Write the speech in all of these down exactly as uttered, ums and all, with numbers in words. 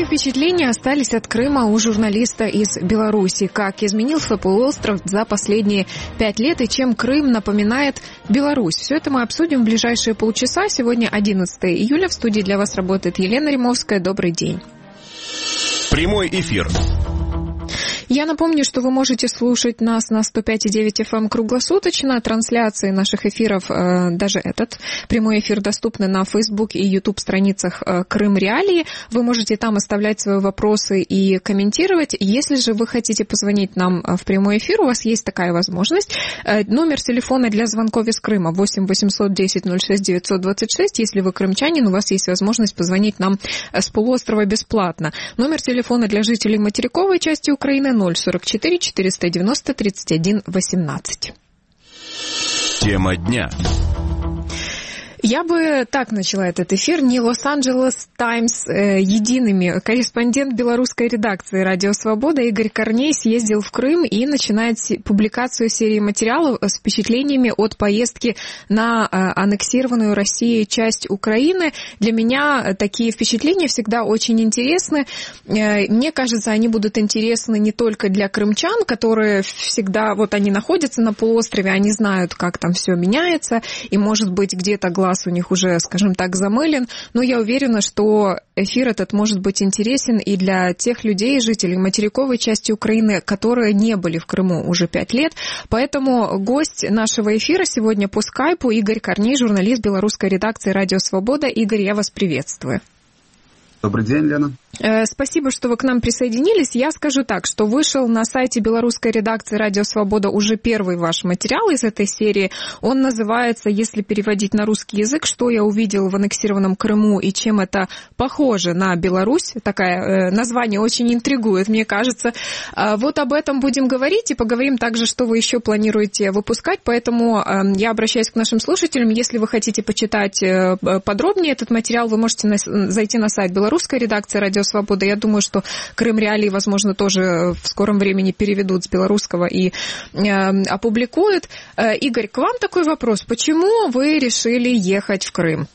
Какие впечатления остались от Крыма у журналиста из Беларуси? Как изменился полуостров за последние пять лет и чем Крым напоминает Беларусь? Все это мы обсудим в ближайшие полчаса. Сегодня одиннадцатое июля. В студии для вас работает Елена Римовская. Добрый день. Прямой эфир. Я напомню, что вы можете слушать нас на сто пять и девять эф эм круглосуточно. Трансляции наших эфиров, даже этот прямой эфир, доступны на Facebook и YouTube страницах Крым Реалии. Вы можете там оставлять свои вопросы и комментировать. Если же вы хотите позвонить нам в прямой эфир, у вас есть такая возможность. Номер телефона для звонков из Крыма восемь восемьсот десять ноль шесть девятьсот двадцать шесть. Если вы крымчанин, у вас есть возможность позвонить нам с полуострова бесплатно. Номер телефона для жителей материковой части Украины ноль сорок четыре четыреста девяносто тридцать один восемнадцать. Тема дня. Я бы так начала этот эфир. Не Лос-Анджелес Таймс э, едиными. Корреспондент белорусской редакции «Радио Свобода» Игорь Корней съездил в Крым и начинает публикацию серии материалов с впечатлениями от поездки на э, аннексированную Россией часть Украины. Для меня такие впечатления всегда очень интересны. Э, мне кажется, они будут интересны не только для крымчан, которые всегда, вот они находятся на полуострове, они знают, как там все меняется, и, может быть, где-то глаз у них уже, скажем так, замылен, но я уверена, что эфир этот может быть интересен и для тех людей, жителей материковой части Украины, которые не были в Крыму уже пять лет. Поэтому гость нашего эфира сегодня по скайпу Игорь Корней, журналист белорусской редакции «Радио Свобода». Игорь, я вас приветствую. Добрый день, Лена. Спасибо, что вы к нам присоединились. Я скажу так, что вышел на сайте белорусской редакции «Радио Свобода» уже первый ваш материал из этой серии. Он называется, если переводить на русский язык, «Что я увидел в аннексированном Крыму и чем это похоже на Беларусь». Такое название очень интригует, мне кажется. Вот об этом будем говорить и поговорим также, что вы еще планируете выпускать. Поэтому я обращаюсь к нашим слушателям. Если вы хотите почитать подробнее этот материал, вы можете зайти на сайт белорусской русской редакции «Радио Свобода». Я думаю, что Крым Реалии, возможно, тоже в скором времени переведут с белорусского и э, опубликуют. Э, Игорь, к вам такой вопрос. Почему вы решили ехать в Крым?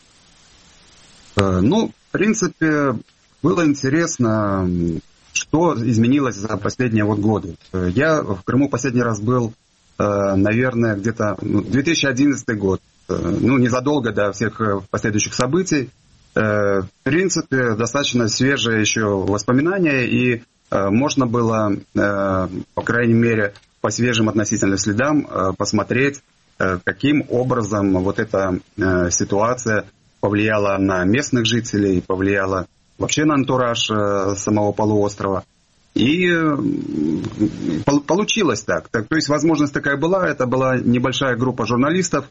Э, ну, в принципе, было интересно, что изменилось за последние вот годы. Я в Крыму последний раз был, э, наверное, где-то две тысячи одиннадцатый год. Э, ну, незадолго до всех последующих событий. В принципе, достаточно свежие еще воспоминания, и э, можно было, э, по крайней мере, по свежим относительно следам э, посмотреть, э, каким образом вот эта э, ситуация повлияла на местных жителей, повлияла вообще на антураж э, самого полуострова. И э, получилось так. так. То есть возможность такая была, это была небольшая группа журналистов,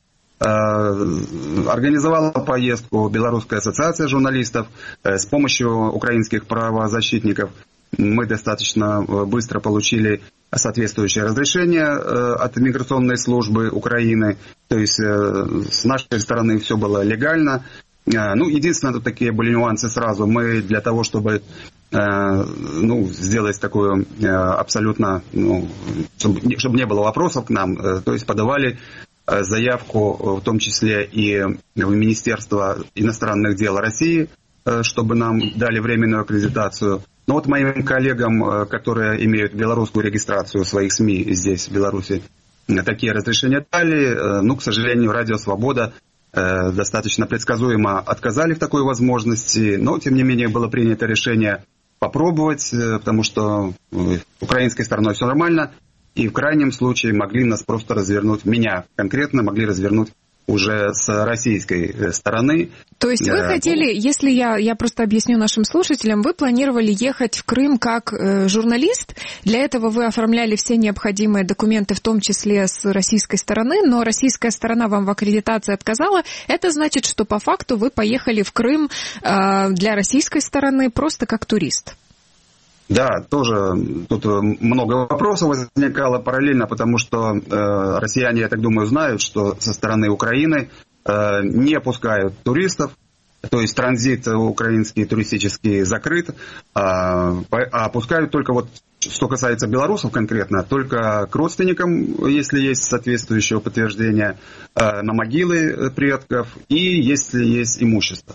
организовала поездку Белорусская ассоциация журналистов с помощью украинских правозащитников. Мы достаточно быстро получили соответствующее разрешение от миграционной службы Украины. То есть с нашей стороны все было легально. Ну, единственное, тут такие были нюансы сразу. Мы для того, чтобы ну, сделать такую абсолютно, ну, чтобы, чтобы не было вопросов к нам, то есть подавали заявку, в том числе и в Министерство иностранных дел России, чтобы нам дали временную аккредитацию. Но вот моим коллегам, которые имеют белорусскую регистрацию своих СМИ здесь, в Беларуси, такие разрешения дали. Ну, к сожалению, Радио Свобода достаточно предсказуемо отказали в такой возможности, но, тем не менее, было принято решение попробовать, потому что украинской стороной все нормально. И в крайнем случае могли нас просто развернуть, меня конкретно могли развернуть уже с российской стороны. То есть вы хотели, если я, я просто объясню нашим слушателям, вы планировали ехать в Крым как э, журналист, для этого вы оформляли все необходимые документы, в том числе с российской стороны, но российская сторона вам в аккредитации отказала. Это значит, что по факту вы поехали в Крым э, для российской стороны просто как турист. Да, тоже тут много вопросов возникало параллельно, потому что э, россияне, я так думаю, знают, что со стороны Украины э, не пускают туристов, то есть транзит украинский туристический закрыт, а, а пускают только вот, что касается белорусов конкретно, только к родственникам, если есть соответствующее подтверждение, э, на могилы предков и если есть имущество.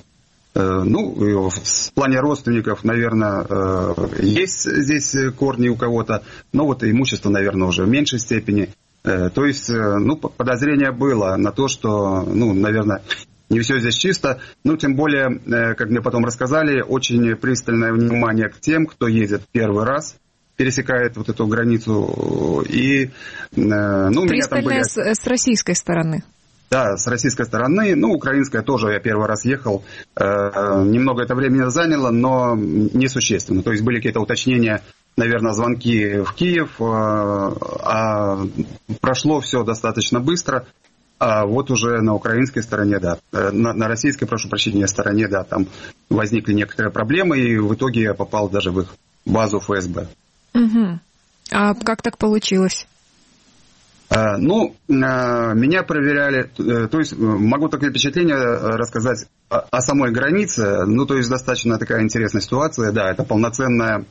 Ну, в плане родственников, наверное, есть здесь корни у кого-то, но вот имущество, наверное, уже в меньшей степени. То есть, ну, подозрение было на то, что, ну, наверное, не все здесь чисто. Ну, тем более, как мне потом рассказали, очень пристальное внимание к тем, кто едет первый раз, пересекает вот эту границу. И, ну, пристальное были... с, с российской стороны. Да, с российской стороны, ну, украинская тоже, я первый раз ехал, э, немного это времени заняло, но несущественно. То есть были какие-то уточнения, наверное, звонки в Киев, э, а прошло все достаточно быстро, а вот уже на украинской стороне, да, на, на российской, прошу прощения, стороне, да, там возникли некоторые проблемы, и в итоге я попал даже в их базу эф эс бэ. Угу. А как так получилось? Ну, меня проверяли, то есть могу такое впечатление рассказать о самой границе. Ну, то есть достаточно такая интересная ситуация. Да, это полноценная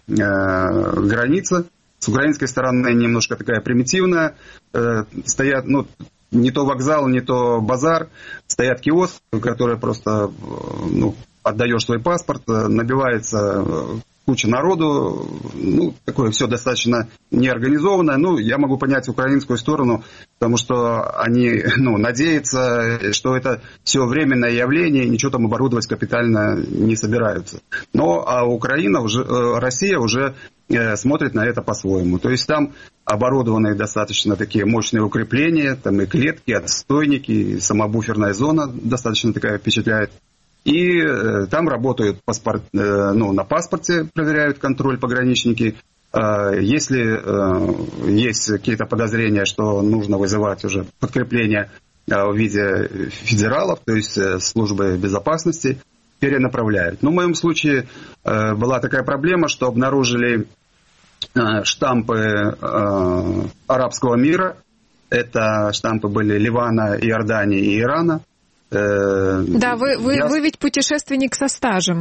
граница. С украинской стороны немножко такая примитивная. Стоят, ну, не то вокзал, не то базар. Стоят киоски, которые просто, ну, отдаешь свой паспорт, набивается куча народу, ну, такое все достаточно неорганизованное. Ну, я могу понять украинскую сторону, потому что они, ну, надеются, что это все временное явление, ничего там оборудовать капитально не собираются. Но а Украина уже, Россия уже смотрит на это по-своему. То есть там оборудованы достаточно такие мощные укрепления, там и клетки, отстойники, и сама буферная зона достаточно такая впечатляет. И э, там работают паспорт, э, ну, на паспорте, проверяют контроль пограничники. Э, если э, есть какие-то подозрения, что нужно вызывать уже подкрепление э, в виде федералов, то есть э, службы безопасности, перенаправляют. Но в моем случае э, была такая проблема, что обнаружили э, штампы э, арабского мира. Это штампы были Ливана, Иордании и Ирана. Да, вы, вы, я... вы ведь путешественник со стажем.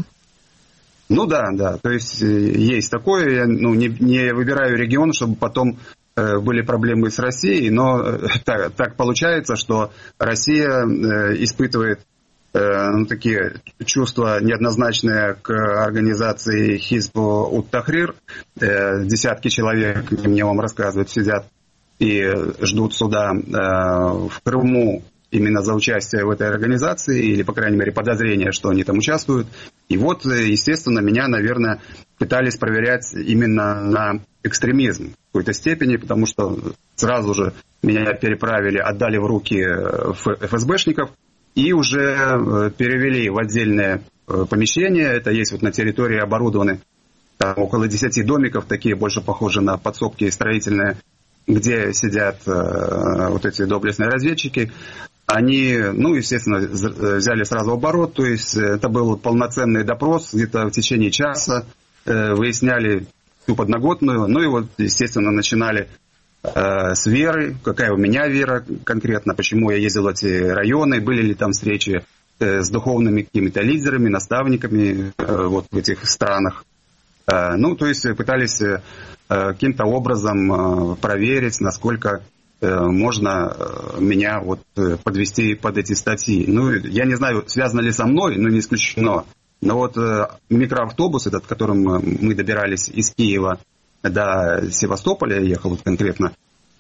Ну да, да, то есть есть такое, я, ну, не, не выбираю регион, чтобы потом э, были проблемы с Россией, но э, так, так получается, что Россия э, испытывает э, ну, такие чувства неоднозначные к организации Хизб ут-Тахрир. Э, десятки человек, мне вам рассказывают, сидят и ждут суда э, в Крыму, именно за участие в этой организации, или, по крайней мере, подозрение, что они там участвуют. И вот, естественно, меня, наверное, пытались проверять именно на экстремизм в какой-то степени, потому что сразу же меня переправили, отдали в руки эф эс бэшников и уже перевели в отдельное помещение. Это есть вот на территории оборудованы там около десяти домиков, такие больше похожи на подсобки строительные, где сидят э, вот эти доблестные разведчики. Они, ну, естественно, взяли сразу оборот, то есть это был полноценный допрос, где-то в течение часа э, выясняли всю подноготную, ну и вот, естественно, начинали э, с веры, какая у меня вера конкретно, почему я ездил в эти районы, были ли там встречи э, с духовными какими-то лидерами, наставниками э, вот в этих странах. Э, ну, то есть пытались э, каким-то образом э, проверить, насколько можно меня вот подвести под эти статьи. Ну, я не знаю, связано ли со мной, но не исключено. Но вот микроавтобус, этот, которым мы добирались из Киева до Севастополя, я ехал вот конкретно,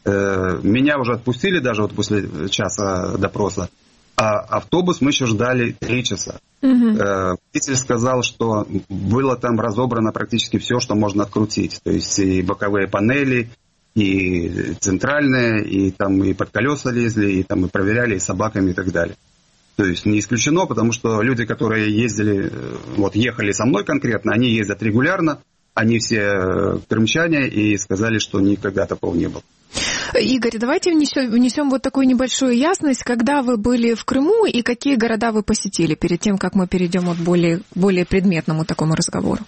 меня уже отпустили даже вот после часа допроса, а автобус мы еще ждали три часа. Угу. Водитель сказал, что было там разобрано практически все, что можно открутить. То есть и боковые панели, и центральные, и там и под колеса лезли, и там и проверяли, и собаками, и так далее. То есть не исключено, потому что люди, которые ездили, вот ехали со мной конкретно, они ездят регулярно, они все крымчане, и сказали, что никогда такого не было. Игорь, давайте внесем, внесем вот такую небольшую ясность. Когда вы были в Крыму и какие города вы посетили, перед тем, как мы перейдем вот более, более предметному такому разговору?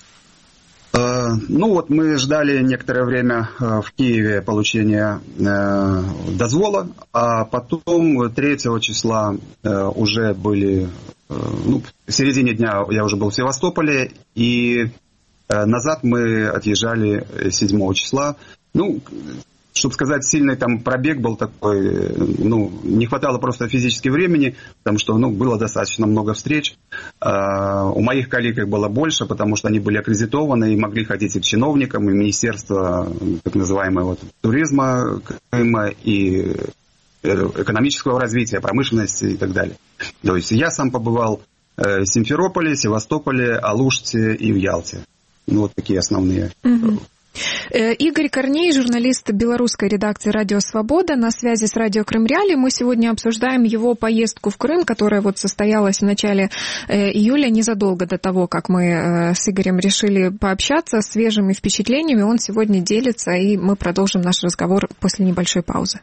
Ну вот мы ждали некоторое время в Киеве получения дозвола, а потом третьего числа уже были, ну, в середине дня я уже был в Севастополе, и назад мы отъезжали седьмого числа. Ну, чтобы сказать, сильный там пробег был такой, ну, не хватало просто физически времени, потому что, ну, было достаточно много встреч. У моих коллег их было больше, потому что они были аккредитованы и могли ходить и к чиновникам, и в Министерство так называемого вот, туризма Крыма, и экономического развития, промышленности и так далее. То есть я сам побывал в Симферополе, Севастополе, Алуште и в Ялте. Ну, вот такие основные. Угу. Игорь Корней, журналист белорусской редакции «Радио Свобода», на связи с радио Крым Реалии. Мы сегодня обсуждаем его поездку в Крым, которая вот состоялась в начале июля, незадолго до того, как мы с Игорем решили пообщаться, свежими впечатлениями. Он сегодня делится, и мы продолжим наш разговор после небольшой паузы.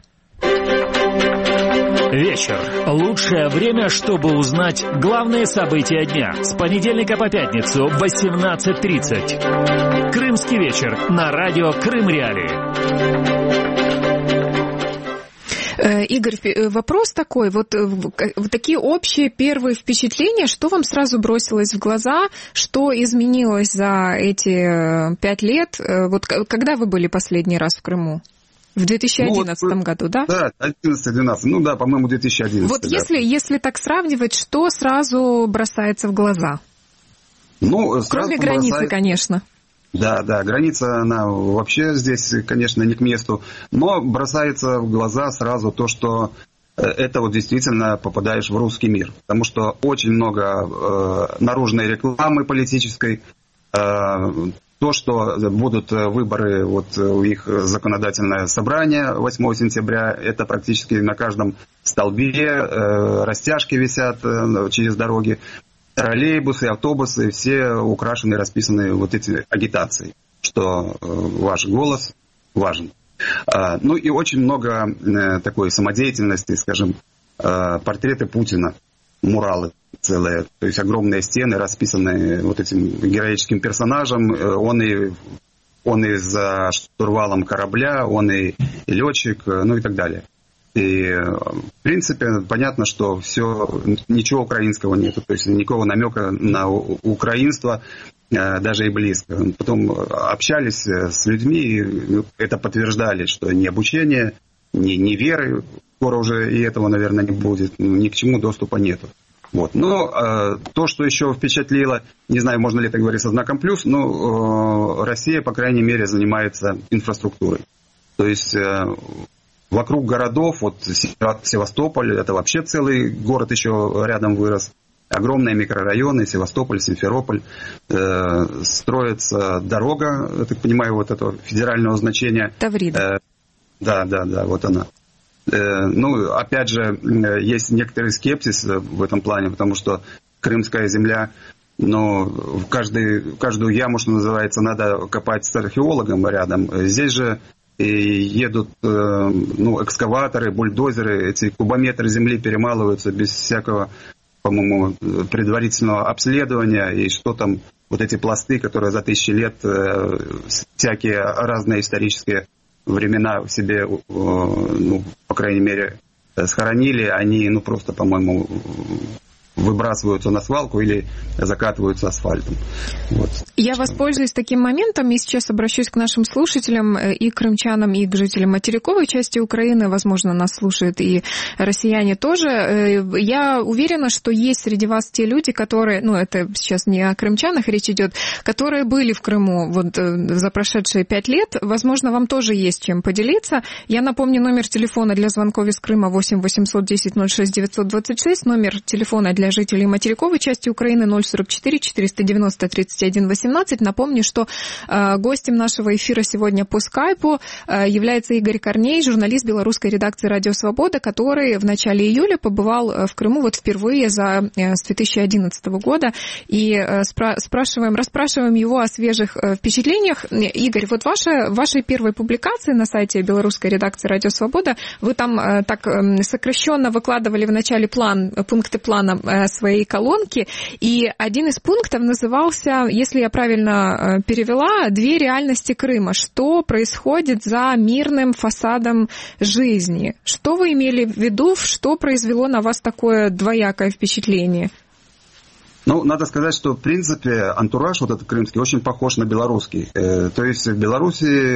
Вечер. Лучшее время, чтобы узнать главные события дня. С понедельника по пятницу в восемнадцать тридцать. Крымский вечер на радио Крым Реалии. Игорь, вопрос такой, вот, вот такие общие первые впечатления, что вам сразу бросилось в глаза, что изменилось за эти пять лет? Вот когда вы были последний раз в Крыму? В две тысячи одиннадцатом ну, вот, году, да? Да, одиннадцать-двенадцать, ну да, по-моему, две тысячи одиннадцатый. Вот да. если, если так сравнивать, что сразу бросается в глаза? Ну, кроме границы, бросает... конечно. Да, да, граница, она вообще здесь, конечно, не к месту, но бросается в глаза сразу то, что это вот действительно попадаешь в русский мир, потому что очень много э, наружной рекламы политической, э, то, что будут выборы, вот у их законодательное собрание восьмого сентября, это практически на каждом столбе, э, растяжки висят э, через дороги, троллейбусы, автобусы, все украшены, расписаны вот эти агитацией, что э, ваш голос важен. Э, ну и очень много э, такой самодеятельности, скажем, э, портреты Путина, муралы целые, то есть огромные стены, расписанные вот этим героическим персонажем. Он и, он и за штурвалом корабля, он и, и летчик, ну и так далее. И, в принципе, понятно, что все, ничего украинского нет, то есть никакого намека на украинство, даже и близко. Потом общались с людьми, и это подтверждали, что ни обучение, ни, ни веры, скоро уже и этого, наверное, не будет, ни к чему доступа нету. Вот. Но э, то, что еще впечатлило, не знаю, можно ли это говорить со знаком плюс, но э, Россия, по крайней мере, занимается инфраструктурой. То есть э, вокруг городов, вот Севастополь, это вообще целый город еще рядом вырос, огромные микрорайоны, Севастополь, Симферополь, э, строится дорога, я так понимаю, вот этого федерального значения. Таврида. Э, да, да, да, вот она. Ну, опять же, есть некоторый скепсис в этом плане, потому что крымская земля, ну, в, каждый, в каждую яму, что называется, надо копать с археологом рядом. Здесь же едут, ну, экскаваторы, бульдозеры, эти кубометры земли перемалываются без всякого, по-моему, предварительного обследования, и что там, вот эти пласты, которые за тысячи лет всякие разные исторические времена в себе, ну, по крайней мере, схоронили, они, ну, просто, по-моему, выбрасываются на свалку или закатываются асфальтом. Вот. Я воспользуюсь таким моментом и сейчас обращусь к нашим слушателям, и крымчанам, и к жителям материковой части Украины. Возможно, нас слушают и россияне тоже. Я уверена, что есть среди вас те люди, которые, ну, это сейчас не о крымчанах речь идет, которые были в Крыму вот за прошедшие пять лет. Возможно, вам тоже есть чем поделиться. Я напомню номер телефона для звонков из Крыма восемь восемьсот десять ноль шесть девятьсот двадцать шесть, номер телефона для жителей материковой части Украины ноль сорок четыре четыреста девяносто тридцать один восемнадцать. Напомню, что э, гостем нашего эфира сегодня по скайпу э, является Игорь Корней, журналист белорусской редакции «Радио Свобода», который в начале июля побывал в Крыму вот впервые за, э, с две тысячи одиннадцатого года. И э, спра- спрашиваем, расспрашиваем его о свежих э, впечатлениях. Игорь, вот ваша, вашей первой публикации на сайте белорусской редакции «Радио Свобода» вы там э, так э, сокращенно выкладывали в начале план, пункты плана э, своей колонки, и один из пунктов назывался, если я правильно перевела, «Две реальности Крыма». Что происходит за мирным фасадом жизни? Что вы имели в виду, что произвело на вас такое двоякое впечатление? Ну, надо сказать, что, в принципе, антураж вот этот крымский очень похож на белорусский. То есть в Беларуси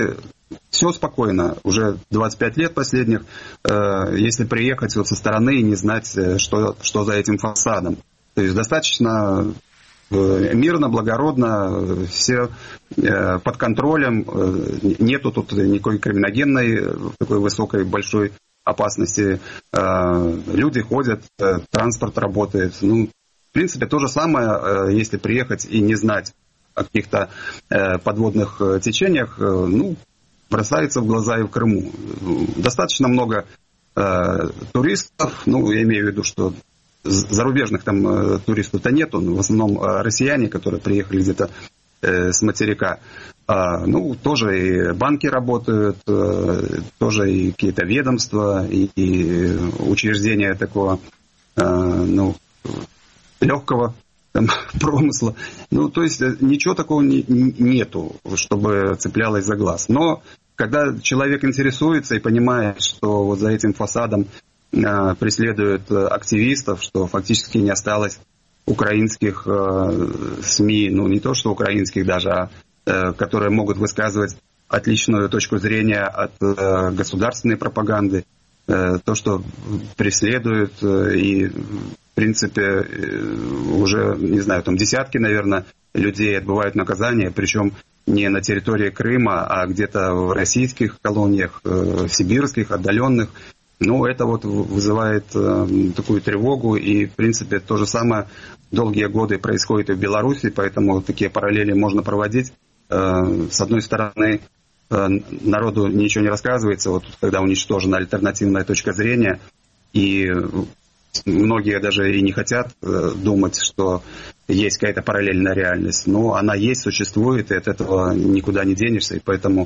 все спокойно. Уже двадцать пять лет последних, если приехать вот со стороны и не знать, что, что за этим фасадом. То есть достаточно мирно, благородно, все под контролем, нету тут никакой криминогенной, такой высокой, большой опасности. Люди ходят, транспорт работает. Ну, в принципе, то же самое, если приехать и не знать о каких-то подводных течениях, ну, бросается в глаза и в Крыму. Достаточно много туристов, ну, я имею в виду, что зарубежных там э, туристов-то нету, в основном э, россияне, которые приехали где-то э, с материка. А, ну, тоже и банки работают, э, тоже и какие-то ведомства, и, и учреждения такого, э, ну, легкого там, промысла. Ну, то есть ничего такого не, нету, чтобы цеплялось за глаз. Но когда человек интересуется и понимает, что вот за этим фасадом преследуют активистов, что фактически не осталось украинских э, СМИ, ну не то что украинских даже, а э, которые могут высказывать отличную точку зрения от э, государственной пропаганды, э, то, что преследуют э, и в принципе э, уже, не знаю, там десятки, наверное, людей отбывают наказание, причем не на территории Крыма, а где-то в российских колониях, э, сибирских, отдаленных. Ну, это вот вызывает э, такую тревогу, и, в принципе, то же самое долгие годы происходит и в Беларуси, поэтому такие параллели можно проводить. Э, с одной стороны, э, народу ничего не рассказывается, вот когда уничтожена альтернативная точка зрения, и многие даже и не хотят э, думать, что есть какая-то параллельная реальность, но она есть, существует, и от этого никуда не денешься, и поэтому...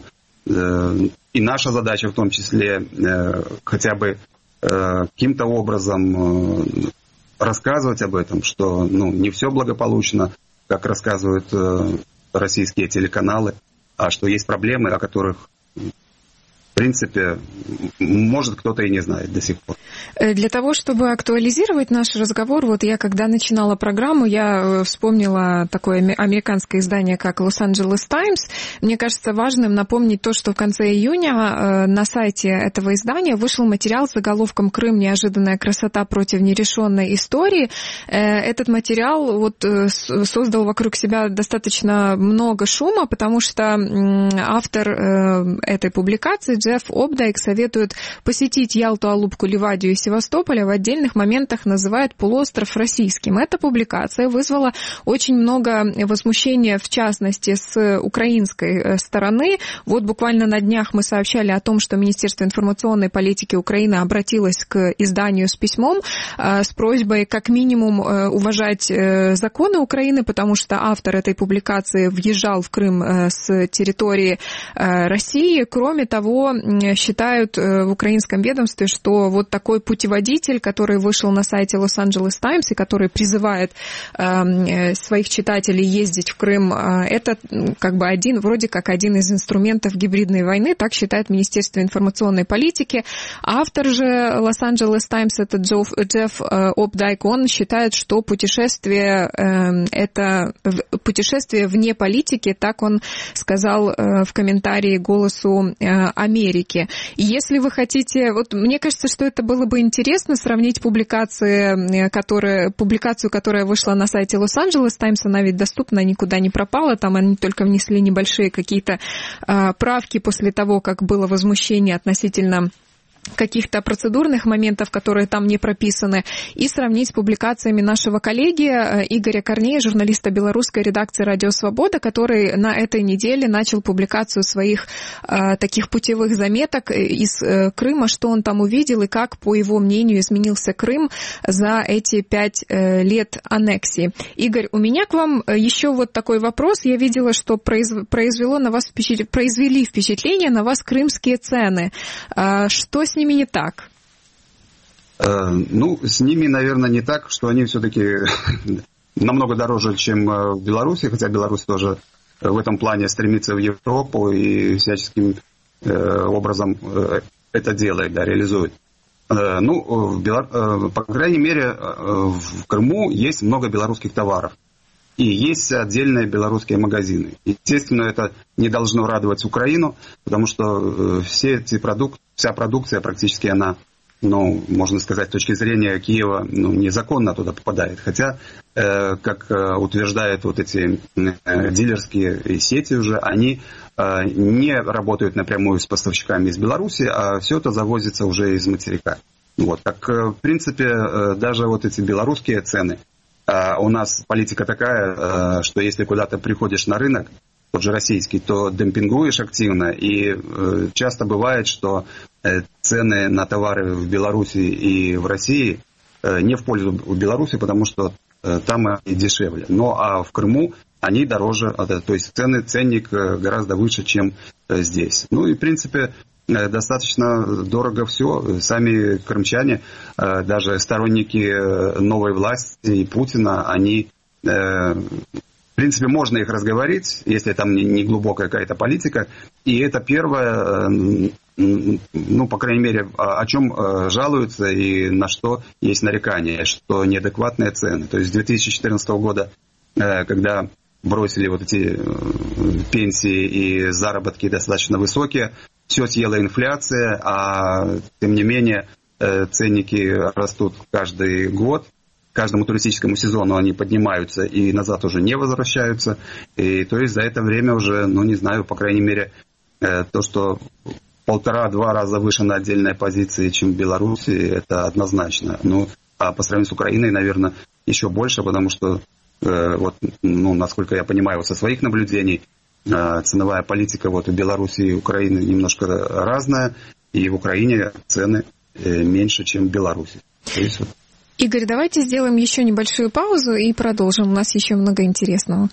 И наша задача в том числе хотя бы каким-то образом рассказывать об этом, что ну, не все благополучно, как рассказывают российские телеканалы, а что есть проблемы, о которых, в принципе, может, кто-то и не знает до сих пор. Для того, чтобы актуализировать наш разговор, вот я, когда начинала программу, я вспомнила такое американское издание, как Los-Angeles Times. Мне кажется важным напомнить то, что в конце июня на сайте этого издания вышел материал с заголовком «Крым. Неожиданная красота против нерешенной истории». Этот материал вот создал вокруг себя достаточно много шума, потому что автор этой публикации, Джефф Обдайк, советует посетить Ялту, Алупку, Ливадию и Севастополя, в отдельных моментах называет полуостров российским. Эта публикация вызвала очень много возмущения, в частности, с украинской стороны. Вот буквально на днях мы сообщали о том, что Министерство информационной политики Украины обратилось к изданию с письмом с просьбой как минимум уважать законы Украины, потому что автор этой публикации въезжал в Крым с территории России. Кроме того, считают в украинском ведомстве, что вот такой путеводитель, который вышел на сайте Los-Angeles Times и который призывает э, своих читателей ездить в Крым, э, это как бы один, вроде как один из инструментов гибридной войны, так считает Министерство информационной политики. Автор же Los-Angeles Times, это Джофф, Джефф э, Обдайк, он считает, что путешествие э, это путешествие вне политики, так он сказал э, в комментарии «Голосу э, Америки». И если вы хотите, вот мне кажется, что это было бы интересно сравнить публикации, которые, публикацию, которая вышла на сайте Los-Angeles Times, она ведь доступна, никуда не пропала, там они только внесли небольшие какие-то а, правки после того, как было возмущение относительно каких-то процедурных моментов, которые там не прописаны, и сравнить с публикациями нашего коллеги Игоря Корнея, журналиста белорусской редакции «Радио Свобода», который на этой неделе начал публикацию своих э, таких путевых заметок из э, Крыма, что он там увидел и как, по его мнению, изменился Крым за эти пять э, лет аннексии. Игорь, у меня к вам еще вот такой вопрос. Я видела, что произ... произвело на вас впечат... произвели впечатление на вас крымские цены. Э, что с ними не так? Э, ну, с ними, наверное, не так, что они все-таки намного дороже, чем в Беларуси, хотя Беларусь тоже в этом плане стремится в Европу и всяческим э, образом э, это делает, да, реализует. Э, ну, в Белар... э, по крайней мере, э, в Крыму есть много белорусских товаров. и есть отдельные белорусские магазины. Естественно, это не должно радовать Украину, потому что все эти продукты, вся продукция практически она, ну, можно сказать, с точки зрения Киева, ну, незаконно туда попадает. Хотя, э, как э, утверждают вот эти э, дилерские сети уже, они э, не работают напрямую с поставщиками из Беларуси, а все это завозится уже из материка. Вот. Так, э, в принципе, э, даже вот эти белорусские цены, э, у нас политика такая, э, что если куда-то приходишь на рынок, тот же российский, то демпингуешь активно, и э, часто бывает, что э, цены на товары в Беларуси и в России э, не в пользу Беларуси, потому что э, там они дешевле. Ну а в Крыму они дороже, э, то есть цены, ценник э, гораздо выше, чем э, здесь. Ну и в принципе э, достаточно дорого все. Сами крымчане, э, даже сторонники э, новой власти и Путина, они... Э, В принципе, можно их разговорить, если там не глубокая какая-то политика. И это первое, ну, по крайней мере, о чем жалуются и на что есть нарекания, что неадекватные цены. То есть с две тысячи четырнадцатого года, когда бросили вот эти пенсии и заработки достаточно высокие, все съела инфляция, а тем не менее ценники растут каждый год. Каждому туристическому сезону они поднимаются и назад уже не возвращаются. И то есть за это время уже, ну не знаю, по крайней мере, то, что полтора-два раза выше на отдельной позиции, чем в Беларуси, это однозначно. Ну, а по сравнению с Украиной, наверное, еще больше, потому что, вот, ну, насколько я понимаю, вот со своих наблюдений, ценовая политика вот в Беларуси и Украине немножко разная, и в Украине цены меньше, чем в Беларуси. То есть, вот, Игорь, давайте сделаем еще небольшую паузу и продолжим. У нас еще много интересного.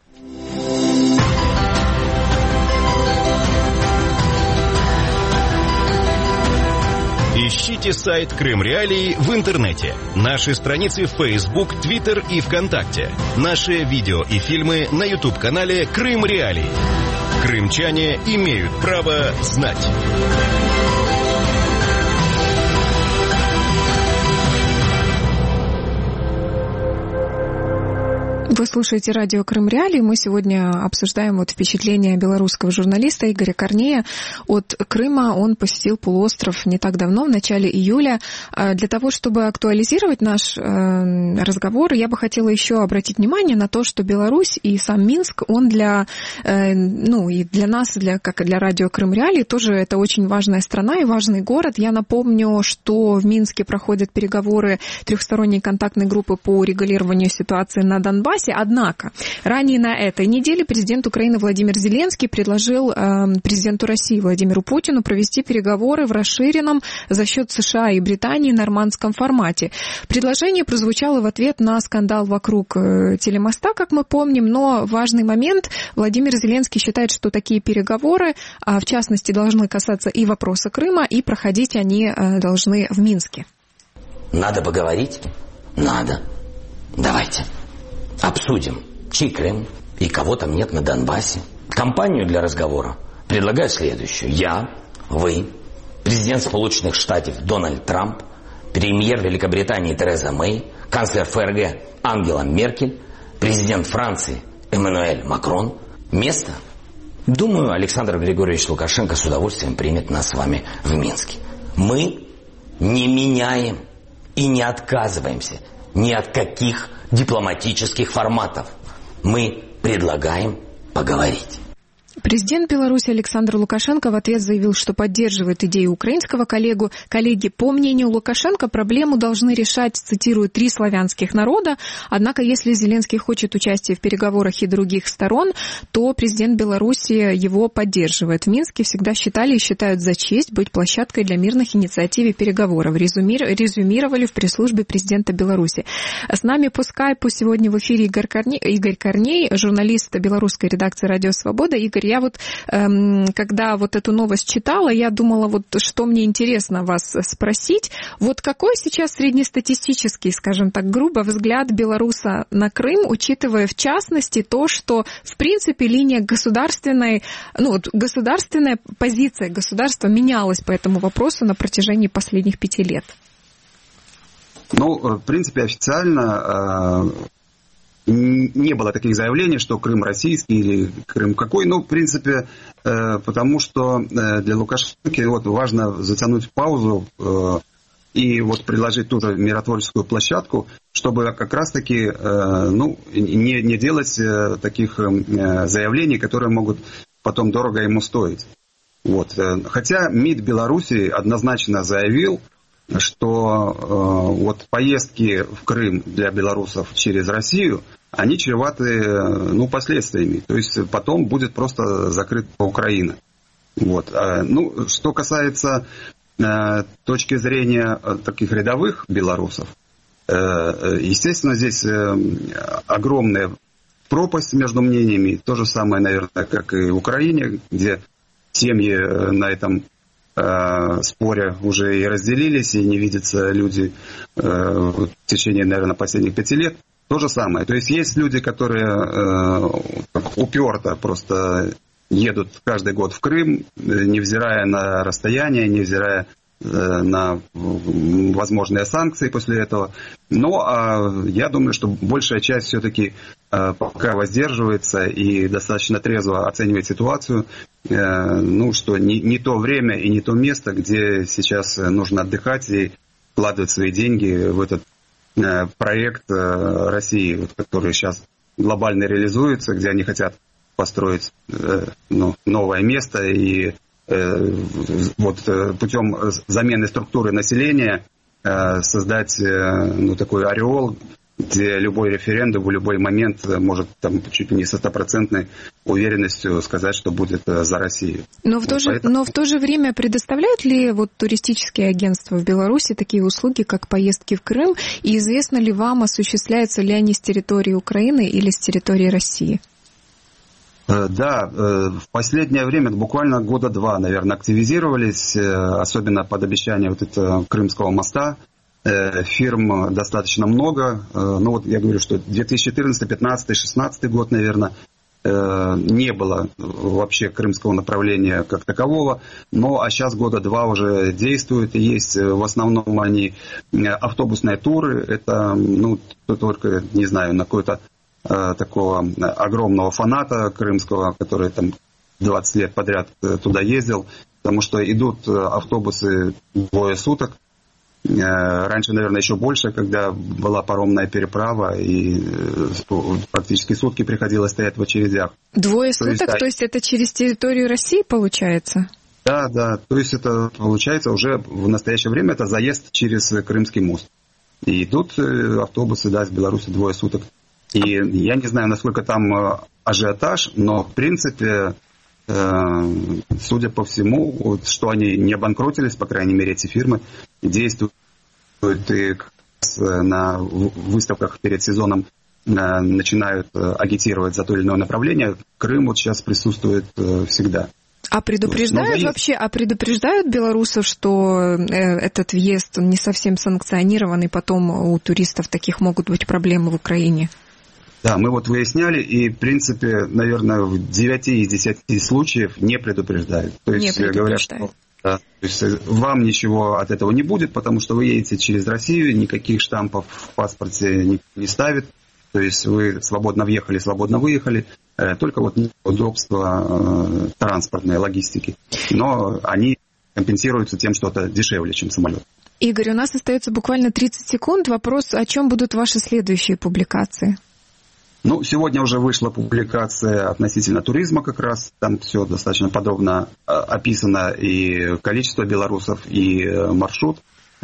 Ищите сайт Крым Реалии в интернете. Наши страницы в Facebook, Twitter и ВКонтакте. Наши видео и фильмы на YouTube-канале Крым Реалии. Крымчане имеют право знать. Вы слушаете радио Крым Реалии. Мы сегодня обсуждаем вот впечатления белорусского журналиста Игоря Корнея от Крыма. Он посетил полуостров не так давно, в начале июля. Для того, чтобы актуализировать наш разговор, я бы хотела еще обратить внимание на то, что Беларусь и сам Минск, он для, ну, и для нас, для, как и для радио Крым Реалии, тоже это очень важная страна и важный город. Я напомню, что в Минске проходят переговоры трехсторонней контактной группы по урегулированию ситуации на Донбассе. Однако, ранее на этой неделе президент Украины Владимир Зеленский предложил э, президенту России Владимиру Путину провести переговоры в расширенном за счет США и Британии нормандском формате. Предложение прозвучало в ответ на скандал вокруг э, телемоста, как мы помним, но важный момент. Владимир Зеленский считает, что такие переговоры, э, в частности, должны касаться и вопроса Крыма, и проходить они э, должны в Минске. Надо поговорить? Надо. Давайте. Обсудим, чей Крым и кого там нет на Донбассе. Компанию для разговора предлагаю следующую. Я, вы, президент Сполученных Штатов Дональд Трамп, премьер Великобритании Тереза Мэй, канцлер ФРГ Ангела Меркель, президент Франции Эммануэль Макрон. Место? Думаю, Александр Григорьевич Лукашенко с удовольствием примет нас с вами в Минске. Мы не меняем и не отказываемся ни от каких дипломатических форматов. Мы предлагаем поговорить. Президент Беларуси Александр Лукашенко в ответ заявил, что поддерживает идею украинского коллегу. Коллеги, по мнению Лукашенко, проблему должны решать, цитирую, три славянских народа. Однако, если Зеленский хочет участия в переговорах и других сторон, то президент Беларуси его поддерживает. В Минске всегда считали и считают за честь быть площадкой для мирных инициатив и переговоров. Резюмировали в пресс-службе президента Беларуси. С нами по скайпу сегодня в эфире Игорь Корней, Игорь Корней, журналист белорусской редакции «Радио Свобода». Игорь, я вот, эм, когда вот эту новость читала, я думала, вот что мне интересно вас спросить. Вот какой сейчас среднестатистический, скажем так, грубо, взгляд белоруса на Крым, учитывая в частности то, что, в принципе, линия государственной, ну, вот, государственная позиция государства менялась по этому вопросу на протяжении последних пяти лет? Ну, в принципе, официально не было таких заявлений, что Крым российский или Крым какой. Ну, в принципе, потому что для Лукашенко вот важно затянуть паузу и вот предложить ту же миротворческую площадку, чтобы как раз-таки ну, не, не делать таких заявлений, которые могут потом дорого ему стоить. Вот. Хотя МИД Беларуси однозначно заявил, что э, вот поездки в Крым для белорусов через Россию, они чреваты ну, последствиями. То есть потом будет просто закрыта Украина. Вот. А, ну, что касается э, точки зрения таких рядовых белорусов, э, естественно, здесь э, огромная пропасть между мнениями. То же самое, наверное, как и в Украине, где семьи на этом споре уже и разделились, и не видятся люди э, в течение, наверное, последних пяти лет. То же самое. То есть есть люди, которые э, уперто просто едут каждый год в Крым, невзирая на расстояние, невзирая э, на возможные санкции после этого. Но э, я думаю, что большая часть все-таки э, пока воздерживается и достаточно трезво оценивает ситуацию. Ну, что не, не то время и не то место, где сейчас нужно отдыхать и вкладывать свои деньги в этот э, проект э, России, вот, который сейчас глобально реализуется, где они хотят построить э, ну, новое место и э, вот, э, путем замены структуры населения э, создать э, ну, такой ореол, где любой референдум в любой момент может там, чуть ли не со стопроцентной уверенностью сказать, что будет за Россию. Но в, вот то же, поэтому... но в то же время предоставляют ли вот туристические агентства в Беларуси такие услуги, как поездки в Крым? И известно ли вам, осуществляются ли они с территории Украины или с территории России? Да, в последнее время, буквально года два, наверное, активизировались, особенно под обещание вот этого Крымского моста. Фирм достаточно много. Ну вот я говорю, что две тысячи четырнадцатый, пятнадцатый, шестнадцатый год, наверное, не было вообще крымского направления как такового. Но а сейчас года два уже действуют. И есть в основном они автобусные туры. Это, ну, только, не знаю, на какой-то такого огромного фаната крымского, который там двадцать лет подряд туда ездил. Потому что идут автобусы двое суток. Раньше, наверное, еще больше, когда была паромная переправа, и практически сутки приходилось стоять в очередях. Двое суток? То есть, то есть это через территорию России получается? Да, да. То есть это получается уже в настоящее время это заезд через Крымский мост. И идут автобусы, да, с Беларуси двое суток. И я не знаю, насколько там ажиотаж, но в принципе... Судя по всему, вот, что они не обанкротились, по крайней мере, эти фирмы действуют и на выставках перед сезоном начинают агитировать за то или иное направление. Крым вот сейчас присутствует всегда. А предупреждают вообще, а предупреждают белорусов, что этот въезд не совсем санкционирован, и потом у туристов таких могут быть проблемы в Украине? Да, мы вот выясняли, и, в принципе, наверное, в девяти из десяти случаев не предупреждают. То есть, не говорят, что да, то есть, вам ничего от этого не будет, потому что вы едете через Россию, никаких штампов в паспорте никто не ставит. То есть вы свободно въехали, свободно выехали, только вот удобства транспортной логистики. Но они компенсируются тем, что это дешевле, чем самолет. Игорь, у нас остается буквально тридцать секунд. Вопрос, о чем будут ваши следующие публикации? Ну, сегодня уже вышла публикация относительно туризма как раз. Там все достаточно подробно описано, и количество белорусов, и маршрут.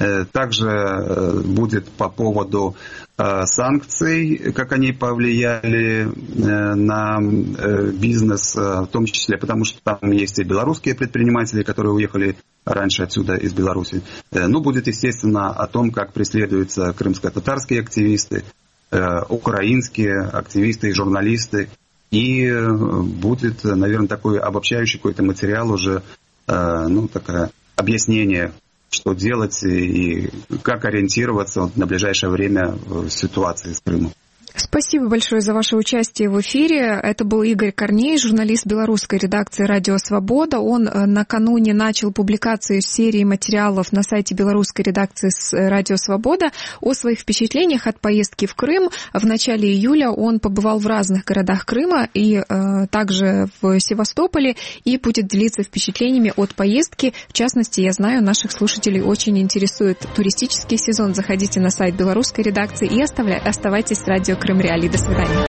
Также будет по поводу санкций, как они повлияли на бизнес, в том числе, потому что там есть и белорусские предприниматели, которые уехали раньше отсюда из Беларуси. Ну, будет, естественно, о том, как преследуются крымско-татарские активисты, украинские активисты и журналисты. И будет, наверное, такой обобщающий какой-то материал уже, ну, такое объяснение, что делать и как ориентироваться на ближайшее время в ситуации с Крымом. Спасибо большое за ваше участие в эфире. Это был Игорь Корней, журналист белорусской редакции «Радио Свобода». Он накануне начал публикацию серии материалов на сайте белорусской редакции «Радио Свобода» о своих впечатлениях от поездки в Крым. В начале июля он побывал в разных городах Крыма и э, также в Севастополе и будет делиться впечатлениями от поездки. В частности, я знаю, наших слушателей очень интересует туристический сезон. Заходите на сайт белорусской редакции и оставляй, оставайтесь с радио Крым Реалии. До свидания.